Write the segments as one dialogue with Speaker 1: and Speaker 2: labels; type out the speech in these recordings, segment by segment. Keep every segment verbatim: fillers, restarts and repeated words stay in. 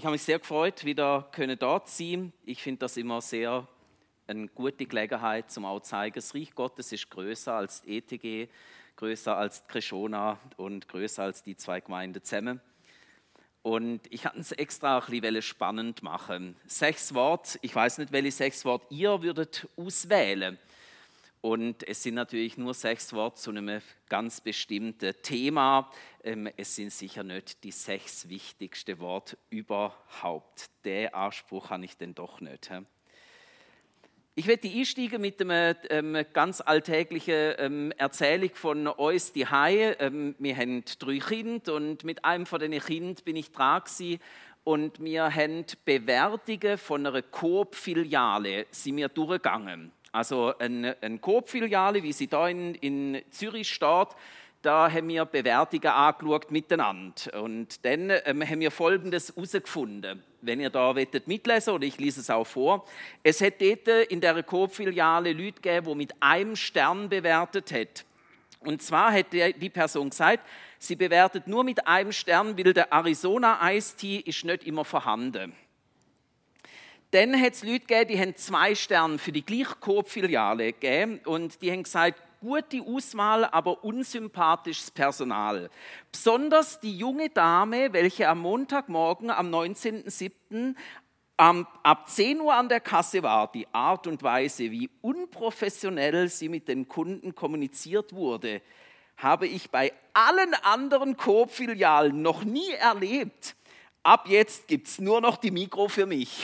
Speaker 1: Ich habe mich sehr gefreut, wieder können da zu sein. Ich finde das immer sehr eine gute Gelegenheit, zum auch zu zeigen, das Reich Gottes ist größer als die E T G, größer als die Krishona und größer als die zwei Gemeinden zusammen. Und ich hatte es extra ein bisschen spannend machen. Sechs Worte, ich weiß nicht, welche sechs Worte ihr würdet auswählen. Und es sind natürlich nur sechs Worte zu einem ganz bestimmten Thema. Es sind sicher nicht die sechs wichtigsten Worte überhaupt. Den Anspruch habe ich denn doch nicht. Ich werde einsteigen mit einer ähm, ganz alltäglichen ähm, Erzählung von uns die ähm, Wir haben drei Kinder und mit einem von diesen Kindern bin ich dran gewesen. Und wir haben Bewertungen von einer Coop-Filiale sind wir durchgegangen. Also eine, eine Coop-Filiale, wie sie da in, in Zürich steht, da haben wir Bewertungen angeschaut miteinander. Und dann ähm, haben wir Folgendes herausgefunden. Wenn ihr da mitlesen wollt, oder ich lese es auch vor. Es hat dort in der Coop-Filiale Leute gegeben, die mit einem Stern bewertet haben. Und zwar hat die Person gesagt, sie bewertet nur mit einem Stern, weil der Arizona Iced Tea ist nicht immer vorhanden. Dann hat es Leute gegeben, die haben zwei Sterne für die gleiche Coop-Filiale gegeben und die haben gesagt, gute Auswahl, aber unsympathisches Personal. Besonders die junge Dame, welche am Montagmorgen, am neunzehnten siebten Um, ab zehn Uhr an der Kasse war, die Art und Weise, wie unprofessionell sie mit den Kunden kommuniziert wurde, habe ich bei allen anderen Coop-Filialen noch nie erlebt. Ab jetzt gibt es nur noch die Mikro für mich.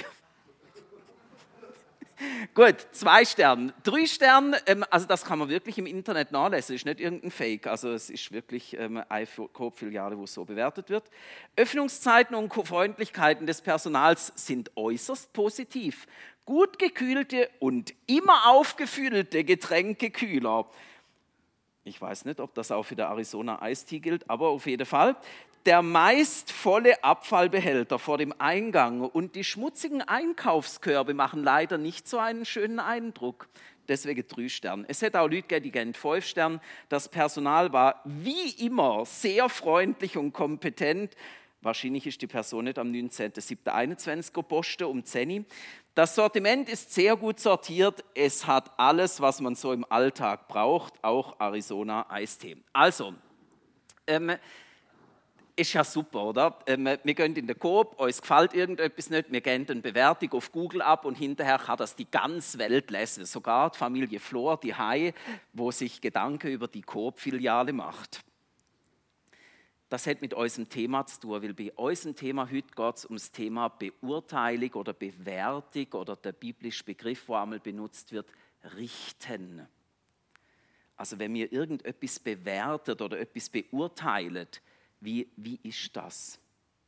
Speaker 1: Gut, zwei Sterne. Drei Sterne, ähm, also das kann man wirklich im Internet nachlesen, ist nicht irgendein Fake, also es ist wirklich ähm, eine Coop-Filiale, wo es so bewertet wird. Öffnungszeiten und Freundlichkeiten des Personals sind äußerst positiv. Gut gekühlte und immer aufgefüllte Getränkekühler. Ich weiß nicht, ob das auch für den Arizona Iced Tea gilt, aber auf jeden Fall. Der meist volle Abfallbehälter vor dem Eingang und die schmutzigen Einkaufskörbe machen leider nicht so einen schönen Eindruck. Deswegen drei Sterne. Es hätte auch Leute gegeben, die geben fünf Sterne. Das Personal war wie immer sehr freundlich und kompetent. Wahrscheinlich ist die Person nicht am neunzehnten siebten einundzwanzig gepostet, um zehn Uhr. Das Sortiment ist sehr gut sortiert. Es hat alles, was man so im Alltag braucht, auch Arizona Iced Tea. Also, ähm, ist ja super, oder? Ähm, wir gehen in den Coop, uns gefällt irgendetwas nicht, wir geben eine Bewertung auf Google ab und hinterher kann das die ganze Welt lesen. Sogar die Familie Flor, die Hai, wo sich Gedanken über die Coop-Filiale macht. Das hat mit unserem Thema zu tun, weil bei unserem Thema heute geht es um das Thema Beurteilung oder Bewertung oder der biblische Begriff, der einmal benutzt wird, richten. Also wenn wir irgendetwas bewertet oder etwas beurteilt, Wie, wie ist das?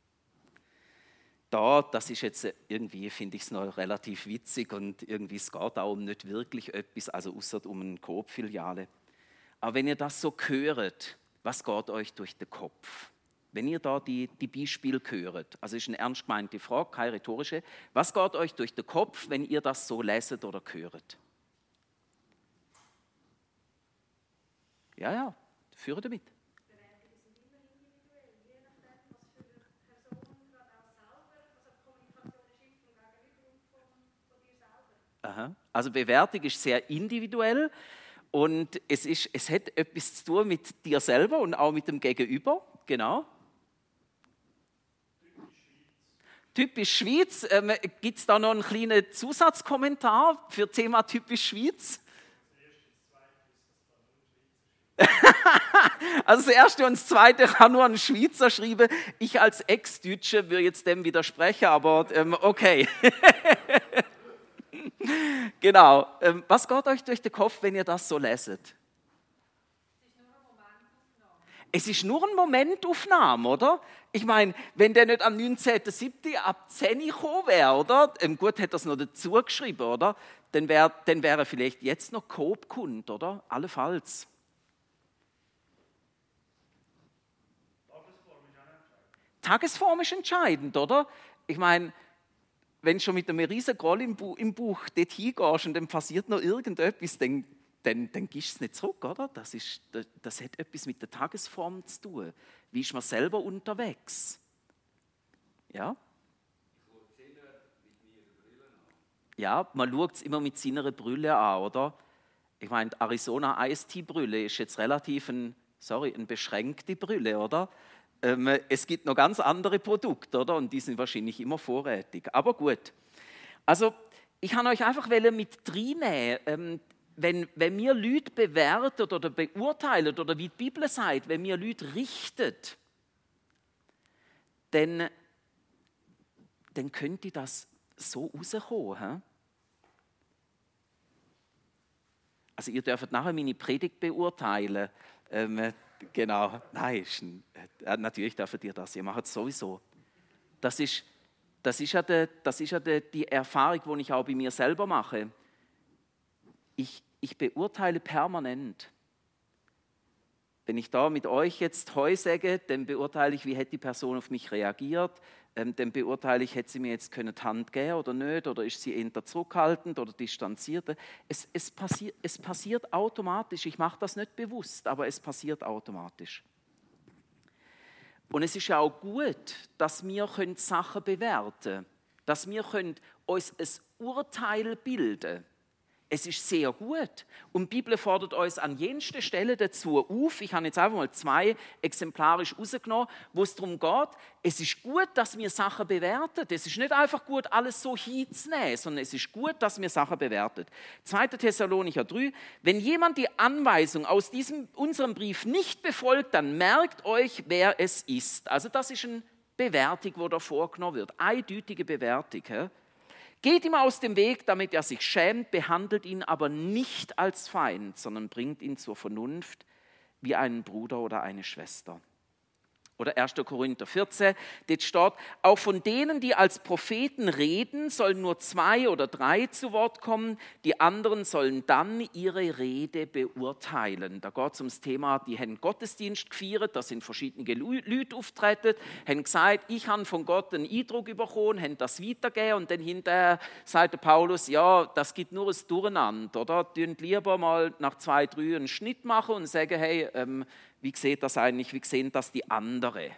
Speaker 1: Da, das ist jetzt irgendwie, finde ich es noch relativ witzig und irgendwie es geht auch um nicht wirklich etwas, also außer um eine Coop-Filiale. Aber wenn ihr das so hört, was geht euch durch den Kopf? Wenn ihr da die, die Beispiele hört, also ist eine ernst gemeinte Frage, keine rhetorische, was geht euch durch den Kopf, wenn ihr das so leset oder hört? Ja, ja, führe damit. Aha. Also Bewertung ist sehr individuell und es, ist, es hat etwas zu tun mit dir selber und auch mit dem Gegenüber. Genau. Typisch Schweiz. Ähm, Gibt es da noch einen kleinen Zusatzkommentar für das Thema typisch Schweiz? Also das Erste und das Zweite kann nur ein Schweizer schreiben. Ich als Ex-Deutsche würde jetzt dem widersprechen, aber ähm, okay. Genau. Ähm, was geht euch durch den Kopf, wenn ihr das so leset? Es ist nur eine Momentaufnahme, oder? Ich meine, wenn der nicht am neunzehnten siebten ab zehn Uhr gekommen wäre, oder? Ähm, gut, hätte er es noch dazu geschrieben, oder? Dann wäre dann wär er vielleicht jetzt noch Coop-Kunde, oder? Allenfalls. Tagesform ist entscheidend, oder? Ich meine, wenn du schon mit einem riesen Groll im, Bu- im Bauch dort hingehst und dann passiert noch irgendetwas, dann, dann, dann gibst du es nicht zurück, oder? Das, ist, das, das hat etwas mit der Tagesform zu tun. Wie ist man selber unterwegs? Ja? Ja, man schaut es immer mit seiner Brille an, oder? Ich meine, die Arizona Ice Tea Brille ist jetzt relativ ein, sorry, eine beschränkte Brille, oder? Ähm, es gibt noch ganz andere Produkte, oder? Und die sind wahrscheinlich immer vorrätig. Aber gut. Also, ich kann euch einfach mit reinnehmen, ähm, wenn, wenn wir Leute bewerten oder beurteilen, oder wie die Bibel sagt, wenn wir Leute richten, dann, dann könnte das so rauskommen. He? Also ihr dürft nachher meine Predigt beurteilen. Ähm, genau, nein, ist ein, äh, natürlich dürft ihr das, ihr macht es sowieso. Das ist, das ist ja, die, das ist ja die, die Erfahrung, die ich auch bei mir selber mache. Ich, ich beurteile permanent. Wenn ich da mit euch jetzt Heu sage, dann beurteile ich, wie hätte die Person auf mich reagiert. Ähm, dann beurteile ich, hätte sie mir jetzt können die Hand geben oder nicht, oder ist sie eher zurückhaltend oder distanziert. Es, es, passi- es passiert automatisch, ich mache das nicht bewusst, aber es passiert automatisch. Und es ist ja auch gut, dass wir können Sachen bewerten können, dass wir können uns ein Urteil bilden können. Es ist sehr gut. Und die Bibel fordert uns an jenster Stelle dazu auf. Ich habe jetzt einfach mal zwei exemplarisch rausgenommen, wo es darum geht, es ist gut, dass wir Sachen bewerten. Es ist nicht einfach gut, alles so hinzunehmen, sondern es ist gut, dass wir Sachen bewerten. zweiter Thessalonicher drei, wenn jemand die Anweisung aus diesem, unserem Brief nicht befolgt, dann merkt euch, wer es ist. Also das ist eine Bewertung, die da vorgenommen wird. Eindeutige Bewertung. He? Geht ihm aus dem Weg, damit er sich schämt, behandelt ihn aber nicht als Feind, sondern bringt ihn zur Vernunft wie einen Bruder oder eine Schwester. Oder erster Korinther vierzehn, dort steht, auch von denen, die als Propheten reden, sollen nur zwei oder drei zu Wort kommen, die anderen sollen dann ihre Rede beurteilen. Da geht es ums Thema, die haben Gottesdienst gefeiert, da sind verschiedene Leute aufgetreten, haben gesagt, ich habe von Gott einen Eindruck bekommen, haben das weitergegeben und dann hinterher sagt der Paulus, ja, das gibt nur ein Durcheinander, oder? Tun lieber mal nach zwei, drei einen Schnitt machen und sagen, hey, ähm, wie sieht das eigentlich, wie sehen das die anderen?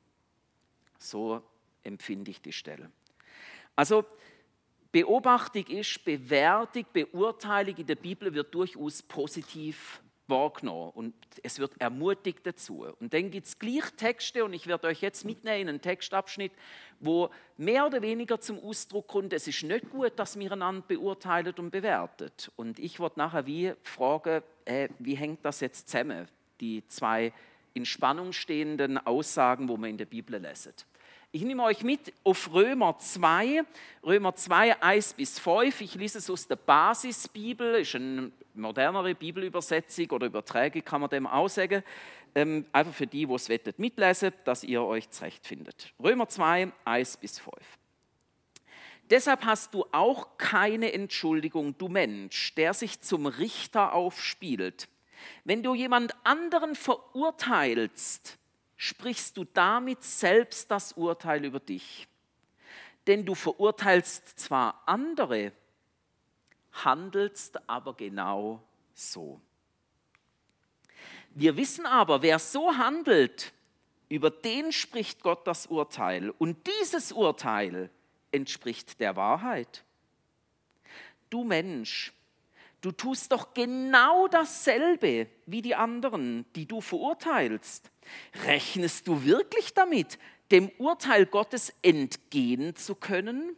Speaker 1: So empfinde ich die Stelle. Also Beobachtung ist, Bewertung, Beurteilung in der Bibel wird durchaus positiv wahrgenommen und es wird ermutigt dazu. Und dann gibt es gleich Texte und ich werde euch jetzt mitnehmen in einen Textabschnitt, wo mehr oder weniger zum Ausdruck kommt, es ist nicht gut, dass wir einander beurteilen und bewerten. Und ich werde nachher wie fragen, äh, wie hängt das jetzt zusammen? Die zwei in Spannung stehenden Aussagen, wo wir in der Bibel lesen. Ich nehme euch mit auf Römer zwei, Römer zwei, eins bis fünf. Ich lese es aus der Basisbibel, das ist eine modernere Bibelübersetzung oder Übertragung, kann man dem auch sagen. Ähm, einfach für die, die es wettet, mitlesen, dass ihr euch zurechtfindet. Römer zwei, eins bis fünf. Deshalb hast du auch keine Entschuldigung, du Mensch, der sich zum Richter aufspielt. Wenn du jemand anderen verurteilst, sprichst du damit selbst das Urteil über dich. Denn du verurteilst zwar andere, handelst aber genau so. Wir wissen aber, wer so handelt, über den spricht Gott das Urteil. Und dieses Urteil entspricht der Wahrheit. Du Mensch, du tust doch genau dasselbe wie die anderen, die du verurteilst. Rechnest du wirklich damit, dem Urteil Gottes entgehen zu können?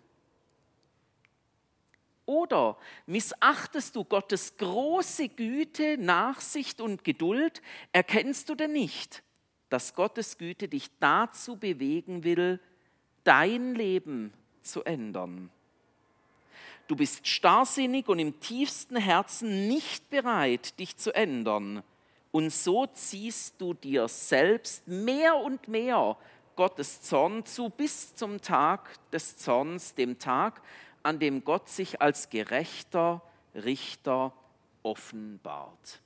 Speaker 1: Oder missachtest du Gottes große Güte, Nachsicht und Geduld? Erkennst du denn nicht, dass Gottes Güte dich dazu bewegen will, dein Leben zu ändern? Du bist starrsinnig und im tiefsten Herzen nicht bereit, dich zu ändern. Und so ziehst du dir selbst mehr und mehr Gottes Zorn zu, bis zum Tag des Zorns, dem Tag, an dem Gott sich als gerechter Richter offenbart.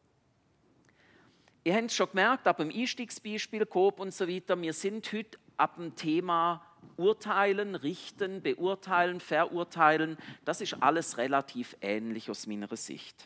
Speaker 1: Ihr habt es schon gemerkt, ab dem Einstiegsbeispiel, Coop und so weiter, wir sind heute ab dem Thema Urteilen, Richten, Beurteilen, Verurteilen. Das ist alles relativ ähnlich aus meiner Sicht.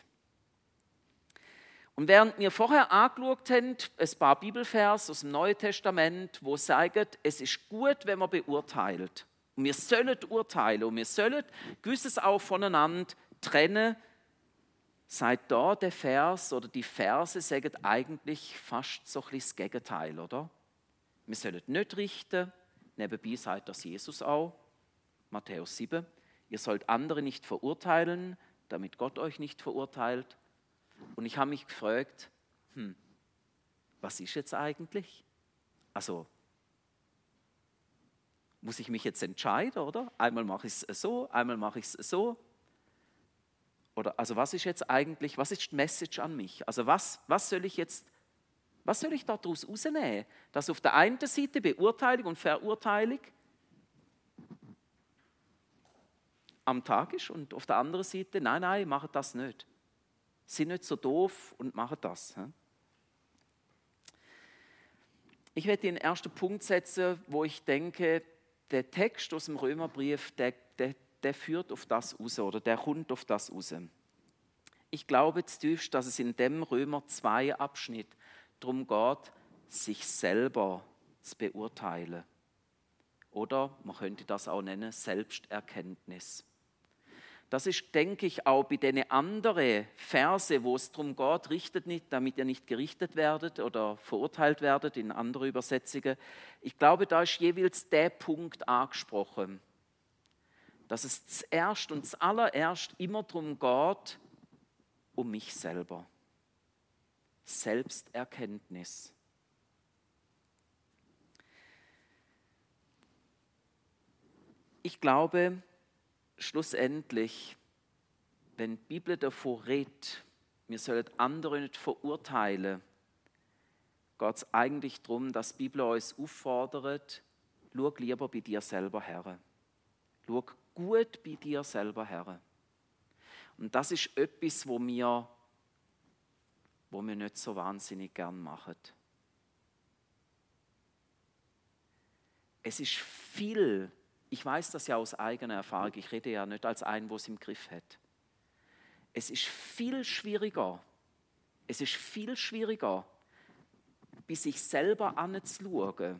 Speaker 1: Und während wir vorher angeschaut haben, ein paar Bibelvers aus dem Neuen Testament, wo sagen, es ist gut, wenn man beurteilt. Und wir sollen urteilen und wir sollen gewisses auch voneinander trennen. Seit da der Vers oder die Verse sagen eigentlich fast so ein bisschen das Gegenteil, oder? Wir sollen nicht richten. Nebenbei sagt das Jesus auch, Matthäus sieben. Ihr sollt andere nicht verurteilen, damit Gott euch nicht verurteilt. Und ich habe mich gefragt, hm, was ist jetzt eigentlich? Also, muss ich mich jetzt entscheiden, oder? Einmal mache ich es so, einmal mache ich es so. Oder, also was ist jetzt eigentlich, was ist die Message an mich? Also was, was soll ich jetzt, was soll ich daraus rausnehmen? Dass auf der einen Seite Beurteilung und Verurteilung am Tag ist und auf der anderen Seite, nein, nein, macht das nicht. Sind nicht so doof und machen das. Ich werde den ersten Punkt setzen, wo ich denke, der Text aus dem Römerbrief, der, der, der führt auf das raus oder der kommt auf das raus. Ich glaube zutiefst, dass es in dem Römer zwei Abschnitt darum geht, sich selber zu beurteilen. Oder man könnte das auch nennen, Selbsterkenntnis. Das ist, denke ich, auch bei den anderen Verse, wo es darum geht, richtet nicht, damit ihr nicht gerichtet werdet oder verurteilt werdet, in anderen Übersetzungen. Ich glaube, da ist jeweils der Punkt angesprochen, dass es zuerst und zuallererst immer darum geht, um mich selber. Selbsterkenntnis. Ich glaube, schlussendlich, wenn die Bibel davon redet, wir sollen andere nicht verurteilen, geht es eigentlich darum, dass die Bibel uns auffordert, schau lieber bei dir selber her. Schau gut bei dir selber her. Und das ist etwas, wo wir, wo wir nicht so wahnsinnig gern machen. Es ist viel, ich weiß das ja aus eigener Erfahrung, ich rede ja nicht als einen, der es im Griff hat. Es ist viel schwieriger, es ist viel schwieriger, bei sich selber anzuschauen,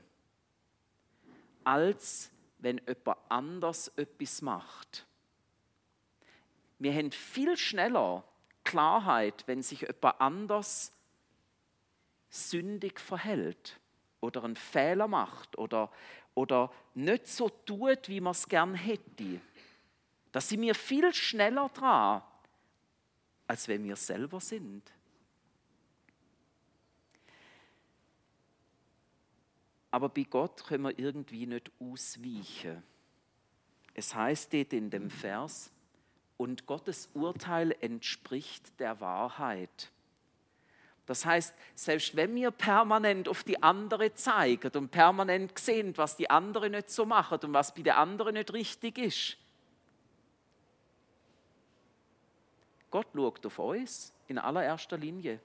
Speaker 1: als wenn jemand anders etwas macht. Wir haben viel schneller Klarheit, wenn sich jemand anders sündig verhält oder einen Fehler macht oder, oder nicht so tut, wie man es gern hätte. Da sind wir viel schneller dran, als wenn wir selber sind. Aber bei Gott können wir irgendwie nicht ausweichen. Es heißt dort in dem Vers, und Gottes Urteil entspricht der Wahrheit. Das heißt, selbst wenn wir permanent auf die andere zeigen und permanent sehen, was die andere nicht so machen und was bei der anderen nicht richtig ist, Gott schaut auf uns in allererster Linie.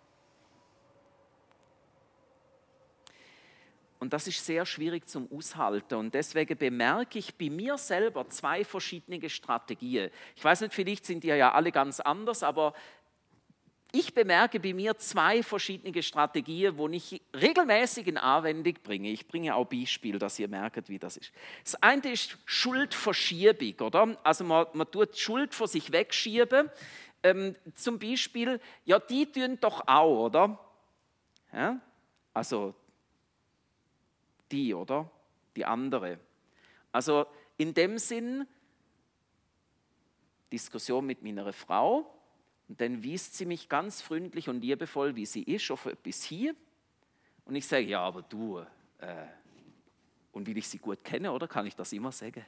Speaker 1: Und das ist sehr schwierig zum Aushalten. Und deswegen bemerke ich bei mir selber zwei verschiedene Strategien. Ich weiß nicht, vielleicht sind die ja alle ganz anders, aber ich bemerke bei mir zwei verschiedene Strategien, die ich regelmäßig in Anwendung bringe. Ich bringe auch Beispiele, dass ihr merkt, wie das ist. Das eine ist Schuldverschiebung, oder? Also man, man tut Schuld vor sich wegschieben. Ähm, zum Beispiel, ja, die tun doch auch, oder? Ja? Also die, oder? Die andere. Also in dem Sinn, Diskussion mit meiner Frau, und dann wiest sie mich ganz freundlich und liebevoll, wie sie ist, auf etwas hin. Und ich sage, ja, aber du, äh, und weil ich sie gut kenne, oder, kann ich das immer sagen.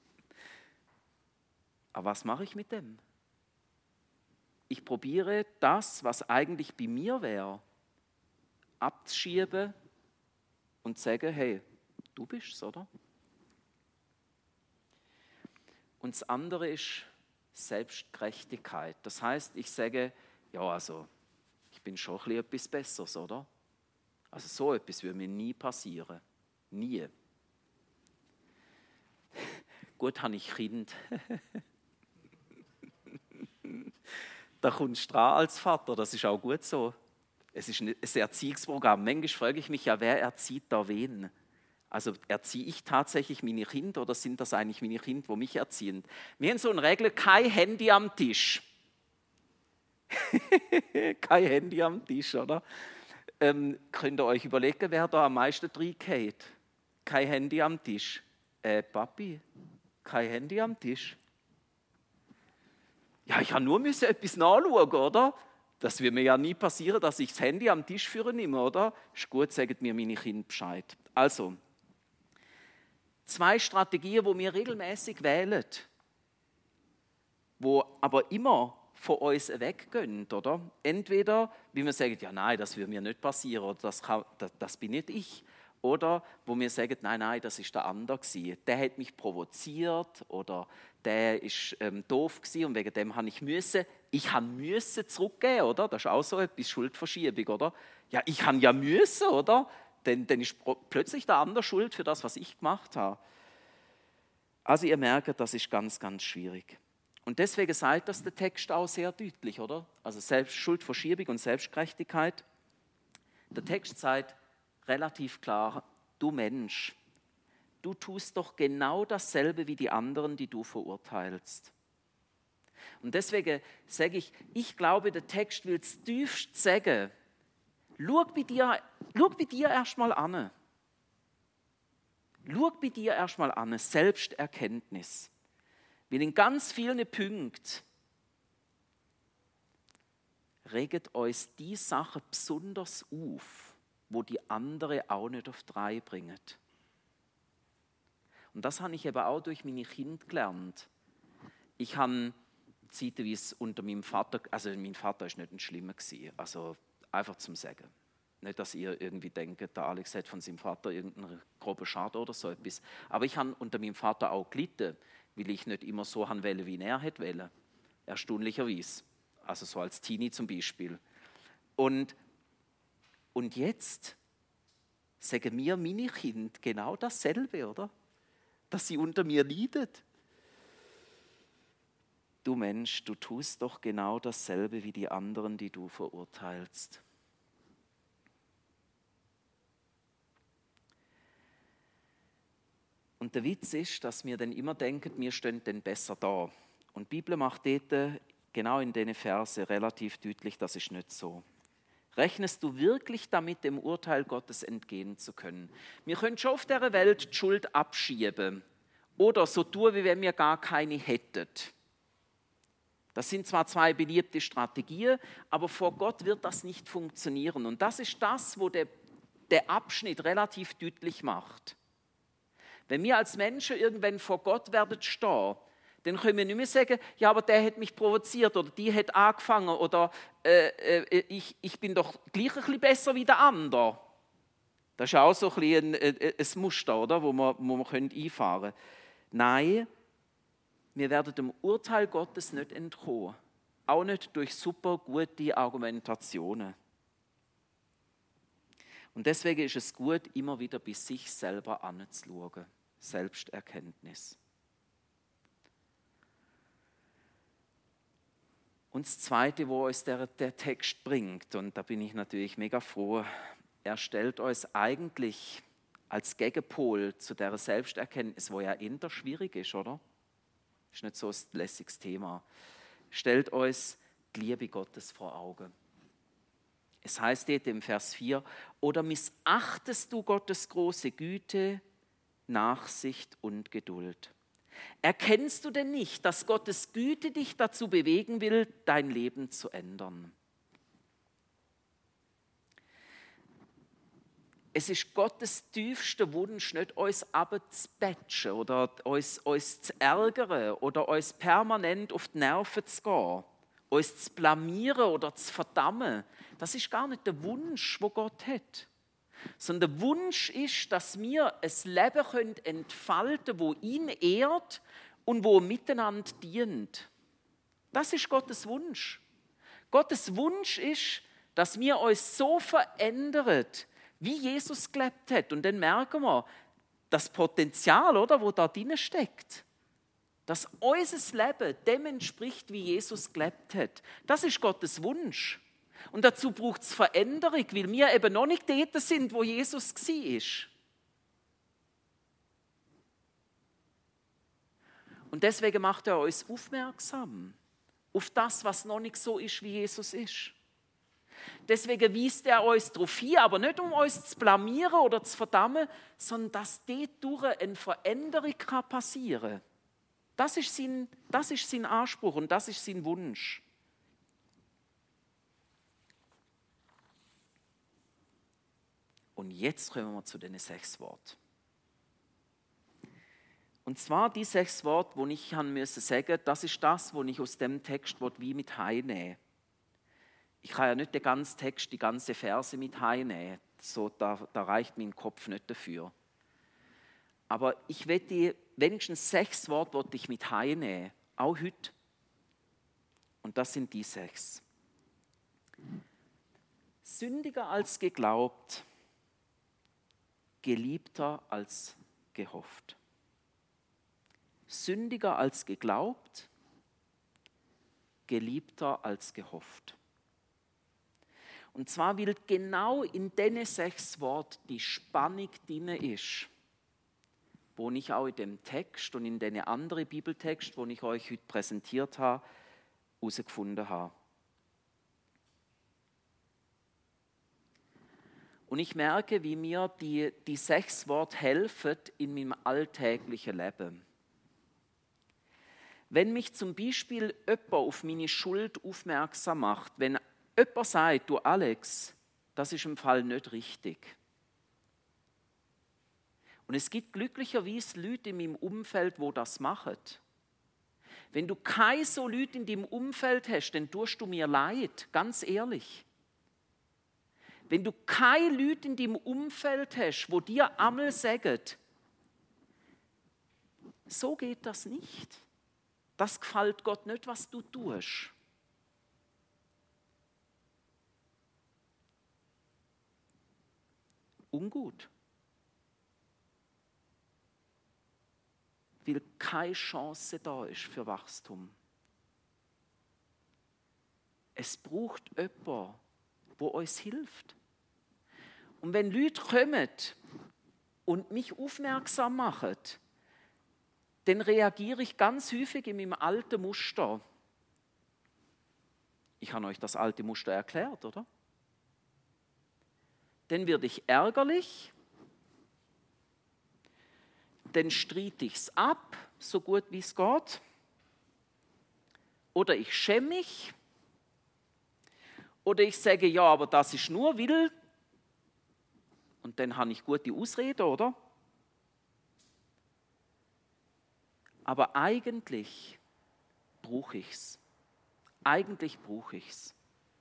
Speaker 1: Aber was mache ich mit dem? Ich probiere das, was eigentlich bei mir wäre, abzuschieben und sagen, hey, du bist's, oder? Und das andere ist Selbstgerechtigkeit. Das heißt, ich sage, ja, also, ich bin schon ein bisschen etwas Besseres, oder? Also so etwas würde mir nie passieren. Nie. Gut, habe ich Kind. Da kommst du dran als Vater, das ist auch gut so. Es ist ein Erziehungsprogramm. Manchmal frage ich mich ja, wer erzieht da wen? Also erziehe ich tatsächlich meine Kinder oder sind das eigentlich meine Kinder, die mich erziehen? Wir haben so eine Regel, kein Handy am Tisch. Kein Handy am Tisch, oder? Ähm, könnt ihr euch überlegen, wer da am meisten reingeht? Kein Handy am Tisch. Äh, Papi, kein Handy am Tisch. Ja, ich habe nur müssen etwas nachschauen, oder? Das wird mir ja nie passieren, dass ich das Handy am Tisch führen nehme, oder? Ist gut, sagen mir meine Kinder Bescheid. Also, zwei Strategien, die wir regelmäßig wählen, die aber immer von uns weggehen, oder? Entweder, wie wir sagen, ja nein, das wird mir nicht passieren, oder das, kann, das, das bin nicht ich. Oder wo wir sagen, nein, nein, das ist der andere gewesen. Der hat mich provoziert oder der ist ähm, doof gewesen und wegen dem habe ich müssen. Ich habe müssen zurückgeben, oder? Das ist auch so etwas, Schuldverschiebung, oder? Ja, ich habe ja müssen, oder? Dann, dann ist plötzlich der andere schuld für das, was ich gemacht habe. Also ihr merkt, das ist ganz, ganz schwierig. Und deswegen sagt das der Text auch sehr deutlich, oder? Also Selbst, Schuldverschiebung und Selbstgerechtigkeit. Der Text sagt relativ klar, du Mensch, du tust doch genau dasselbe wie die anderen, die du verurteilst. Und deswegen sage ich, ich glaube, der Text will es tiefst sagen, schau bei dir, schau bei dir erstmal an. Schau bei dir erstmal an, Selbsterkenntnis. Weil in ganz vielen Punkten regt euch die Sache besonders auf, wo die andere auch nicht auf die Reihe bringen. Und das habe ich eben auch durch meine Kinder gelernt. Ich habe zeitweise unter meinem Vater, also mein Vater war nicht ein Schlimmer gewesen, also einfach zum Sagen. Nicht, dass ihr irgendwie denkt, der Alex hat von seinem Vater irgendeinen groben Schaden oder so etwas. Aber ich habe unter meinem Vater auch gelitten, weil ich nicht immer so haben wollte, wie er hätte wollen. Erstaunlicherweise. Also so als Teenie zum Beispiel. Und, und jetzt sagen mir meine Kinder genau dasselbe, oder? Dass sie unter mir leiden. Du Mensch, du tust doch genau dasselbe wie die anderen, die du verurteilst. Und der Witz ist, dass wir dann immer denken, wir stehen dann besser da. Und die Bibel macht dort, genau in diesen Versen, relativ deutlich, das ist nicht so. Rechnest du wirklich damit, dem Urteil Gottes entgehen zu können? Wir können schon auf dieser Welt die Schuld abschieben oder so tun, wie wenn wir gar keine hätten. Das sind zwar zwei beliebte Strategien, aber vor Gott wird das nicht funktionieren. Und das ist das, wo der, der Abschnitt relativ deutlich macht. Wenn wir als Menschen irgendwann vor Gott werden stehen, dann können wir nicht mehr sagen, ja, aber der hat mich provoziert oder die hat angefangen oder äh, äh, ich, ich bin doch gleich ein bisschen besser wie der andere. Das ist auch so ein, bisschen ein, ein, ein Muster, oder, wo wir, wo wir einfahren können. Nein, wir werden dem Urteil Gottes nicht entkommen. Auch nicht durch super gute Argumentationen. Und deswegen ist es gut, immer wieder bei sich selber anzuschauen. Selbsterkenntnis. Und das Zweite, wo uns der, der Text bringt, und da bin ich natürlich mega froh, er stellt uns eigentlich als Gegenpol zu der Selbsterkenntnis, wo ja eher schwierig ist, oder? Ist nicht so ein lässiges Thema. Stellt uns die Liebe Gottes vor Augen. Es heißt dort im Vers vier, oder missachtest du Gottes große Güte, Nachsicht und Geduld? Erkennst du denn nicht, dass Gottes Güte dich dazu bewegen will, dein Leben zu ändern? Es ist Gottes tiefster Wunsch, nicht uns abzubatschen oder uns, uns zu ärgern oder uns permanent auf die Nerven zu gehen, uns zu blamieren oder zu verdammen. Das ist gar nicht der Wunsch, den Gott hat. Sondern der Wunsch ist, dass wir ein Leben entfalten können, das ihn ehrt und wo miteinander dient. Das ist Gottes Wunsch. Gottes Wunsch ist, dass wir uns so verändern, wie Jesus gelebt hat. Und dann merken wir, das Potenzial, oder, wo da drin steckt, dass unser Leben dem entspricht, wie Jesus gelebt hat. Das ist Gottes Wunsch. Und dazu braucht es Veränderung, weil wir eben noch nicht dort sind, wo Jesus war. Und deswegen macht er uns aufmerksam auf das, was noch nicht so ist, wie Jesus ist. Deswegen weist er uns darauf hin, aber nicht um uns zu blamieren oder zu verdammen, sondern dass dadurch eine Veränderung passieren kann. Das ist sein, das ist sein Anspruch und das ist sein Wunsch. Und jetzt kommen wir zu den sechs Worten. Und zwar die sechs Worte, wo ich sagen musste, das ist das, was ich aus dem Text wie mit heimnehmen. Ich kann ja nicht den ganzen Text, die ganze Verse mit heimnehmen. So, da, da reicht mein Kopf nicht dafür. Aber ich werde wenigstens sechs Worte ich mit heimnehmen, auch heute. Und das sind die sechs. Sündiger als geglaubt, geliebter als gehofft. Sündiger als geglaubt, geliebter als gehofft. Und zwar, weil genau in diesen sechs Worten die Spannung drin ist, wo ich auch in dem Text und in den anderen Bibeltext, wo ich euch heute präsentiert habe, herausgefunden habe. Und ich merke, wie mir die, die sechs Worte helfen in meinem alltäglichen Leben. Wenn mich zum Beispiel jemand auf meine Schuld aufmerksam macht, wenn jemand sagt, du Alex, das ist im Fall nicht richtig. Und es gibt glücklicherweise Leute in meinem Umfeld, die das machen. Wenn du keine so Leute in deinem Umfeld hast, dann tust du mir leid, ganz ehrlich. Wenn du keine Leute in deinem Umfeld hast, die dir einmal sagen, so geht das nicht. Das gefällt Gott nicht, was du tust. Ungut. Weil keine Chance da ist für Wachstum. Es braucht jemanden, der uns hilft. Und wenn Leute kommen und mich aufmerksam machen, dann reagiere ich ganz häufig in meinem alten Muster. Ich habe euch das alte Muster erklärt, oder? Dann werde ich ärgerlich, dann streite ich es ab, so gut wie es geht. Oder ich schäme mich. Oder ich sage, ja, aber das ist nur will. Und dann habe ich gute Ausrede, oder? Aber eigentlich brauche ich es. Eigentlich brauche ich es.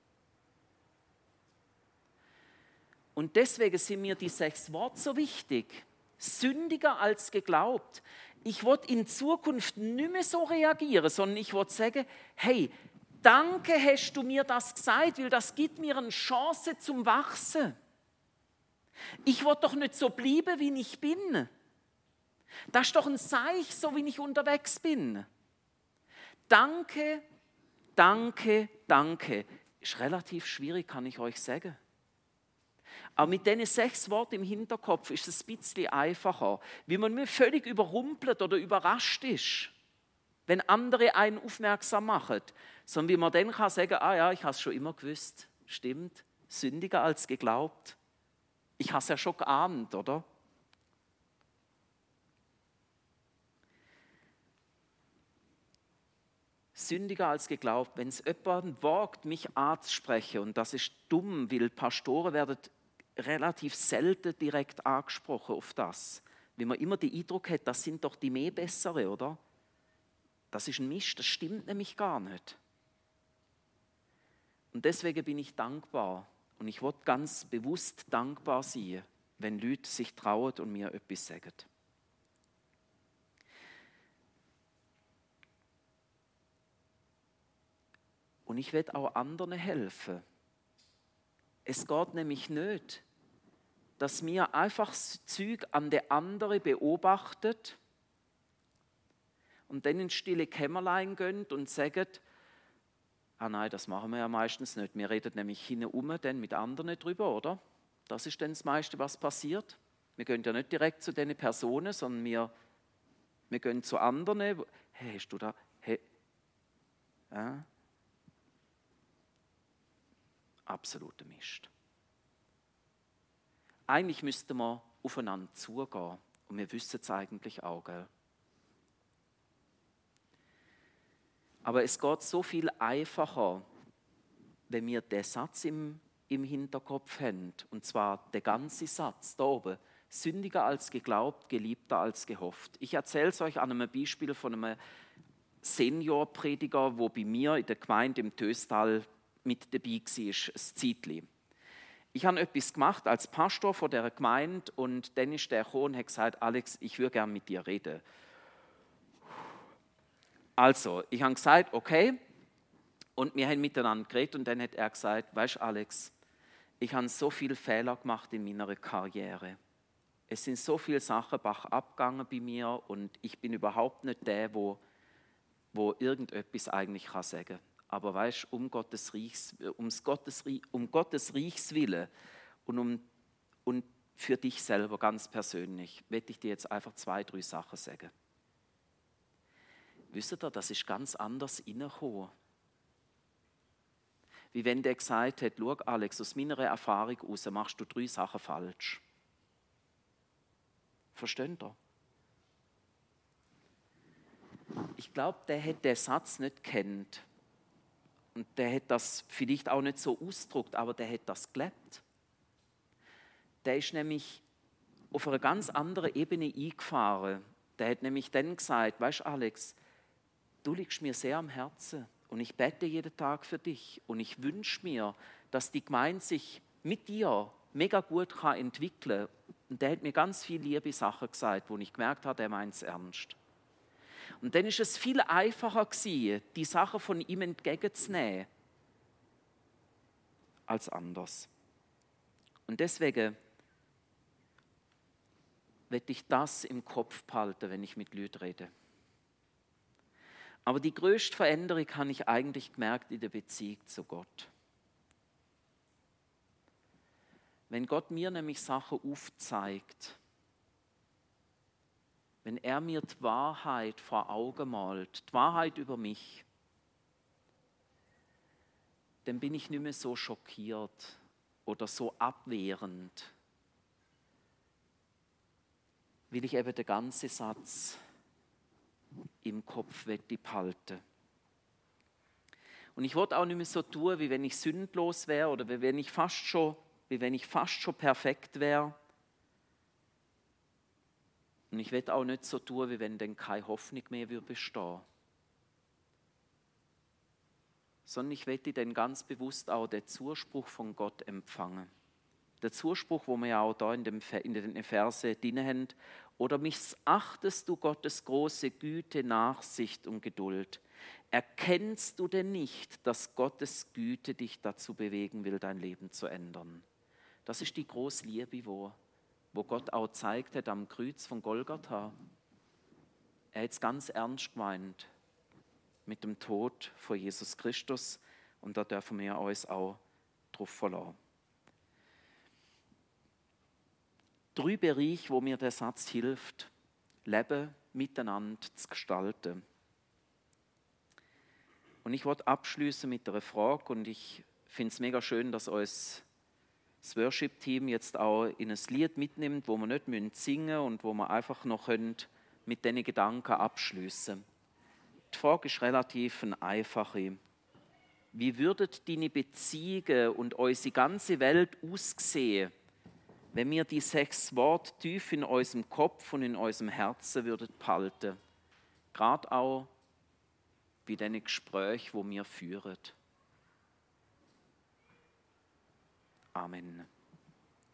Speaker 1: Und deswegen sind mir die sechs Worte so wichtig. Sündiger als geglaubt. Ich will in Zukunft nicht mehr so reagieren, sondern ich will sagen, hey, danke hast du mir das gesagt, weil das gibt mir eine Chance zum Wachsen. Ich will doch nicht so bleiben, wie ich bin. Das ist doch ein Zeichen, so wie ich unterwegs bin. Danke, danke, danke. Ist relativ schwierig, kann ich euch sagen. Aber mit diesen sechs Worten im Hinterkopf ist es ein bisschen einfacher, wie man mir völlig überrumpelt oder überrascht ist, wenn andere einen aufmerksam machen, sondern wie man dann kann sagen, ah ja, ich habe es schon immer gewusst, stimmt, sündiger als geglaubt. Ich habe es ja schon geahnt, oder? Sündiger als geglaubt, wenn es jemand wagt, mich anzusprechen, und das ist dumm, weil Pastoren werden relativ selten direkt angesprochen auf das. Wenn man immer den Eindruck hat, das sind doch die mehr Bessere, oder? Das ist ein Mist, das stimmt nämlich gar nicht. Und deswegen bin ich dankbar. Und ich will ganz bewusst dankbar sein, wenn Leute sich trauen und mir etwas sagen. Und ich will auch anderen helfen. Es geht nämlich nicht, dass wir einfach das Zeug an der anderen beobachtet und dann ins stille Kämmerlein gehen und sagen, ah nein, das machen wir ja meistens nicht. Wir reden nämlich hintenrum dann mit anderen drüber, oder? Das ist dann das meiste, was passiert. Wir gehen ja nicht direkt zu diesen Personen, sondern wir Wir gehen zu anderen. Hey, hast du da? Hey. Ja. Absoluter Mist. Eigentlich müssten wir aufeinander zugehen. Und wir wissen es eigentlich auch, gell? Aber es geht so viel einfacher, wenn wir den Satz im, im Hinterkopf haben. Und zwar der ganze Satz da oben. Sündiger als geglaubt, geliebter als gehofft. Ich erzähle es euch an einem Beispiel von einem Seniorprediger, der bei mir in der Gemeinde im Töstal mit dabei war, ein Zeitchen. Ich habe etwas gemacht als Pastor von dieser Gemeinde und dann ist der gekommen und hat gesagt, Alex, ich würde gerne mit dir reden. Also, ich habe gesagt, okay, und wir haben miteinander geredet und dann hat er gesagt, weißt du Alex, ich habe so viele Fehler gemacht in meiner Karriere. Es sind so viele Sachen abgegangen bei mir und ich bin überhaupt nicht der, wo, wo irgendetwas eigentlich kann sagen kann. Aber weißt du, um Gottes Reichs, ums Gottes, um Gottes Reichs Willen und, um, und für dich selber ganz persönlich, werde ich dir jetzt einfach zwei, drei Sachen sagen. Wisst ihr, das ist ganz anders reingekommen. Wie wenn der gesagt hat, schau Alex, aus meiner Erfahrung heraus machst du drei Sachen falsch. Versteht ihr? Ich glaube, der hat den Satz nicht kennt. Und der hat das vielleicht auch nicht so ausgedrückt, aber der hat das gelebt. Der ist nämlich auf einer ganz anderen Ebene eingefahren. Der hat nämlich dann gesagt, weißt du Alex, du liegst mir sehr am Herzen und ich bete jeden Tag für dich und ich wünsche mir, dass die Gemeinde sich mit dir mega gut kann entwickeln kann. Und der hat mir ganz viele liebe Sachen gesagt, wo ich gemerkt habe, er meint es ernst. Und dann ist es viel einfacher gewesen, die Sachen von ihm entgegenzunehmen, als anders. Und deswegen werde ich das im Kopf behalten, wenn ich mit Leuten rede. Aber die größte Veränderung habe ich eigentlich gemerkt in der Beziehung zu Gott. Wenn Gott mir nämlich Sachen aufzeigt, wenn er mir die Wahrheit vor Augen malt, die Wahrheit über mich, dann bin ich nicht mehr so schockiert oder so abwehrend, weil ich eben den ganzen Satz im Kopf behalten. Und ich wollte auch nicht mehr so tun, wie wenn ich sündlos wäre oder wie wenn ich fast schon, wie wenn ich fast schon perfekt wäre. Und ich will auch nicht so tun, wie wenn dann keine Hoffnung mehr bestehen würde. Sondern ich will dann ganz bewusst auch den Zuspruch von Gott empfangen. Der Zuspruch, wo wir ja auch da in, dem, in den Versen drin haben. Oder missachtest du Gottes große Güte, Nachsicht und Geduld? Erkennst du denn nicht, dass Gottes Güte dich dazu bewegen will, dein Leben zu ändern? Das ist die große Liebe, wo wo Gott auch gezeigt hat am Kreuz von Golgatha. Er hat es ganz ernst gemeint mit dem Tod von Jesus Christus und da dürfen wir uns auch drauf verlassen. Drei Bereiche, wo mir der Satz hilft, Leben miteinander zu gestalten. Und ich wollte abschließen mit einer Frage und ich finde es mega schön, dass uns das Worship-Team jetzt auch in ein Lied mitnimmt, wo wir nicht singen müssen und wo wir einfach noch mit diesen Gedanken abschliessen können. Die Frage ist relativ eine einfache. Wie würden deine Beziehungen und unsere ganze Welt aussehen, wenn wir die sechs Worte tief in unserem Kopf und in unserem Herzen würden behalten? Gerade auch bei diesen Gesprächen, die wir führen. Amen.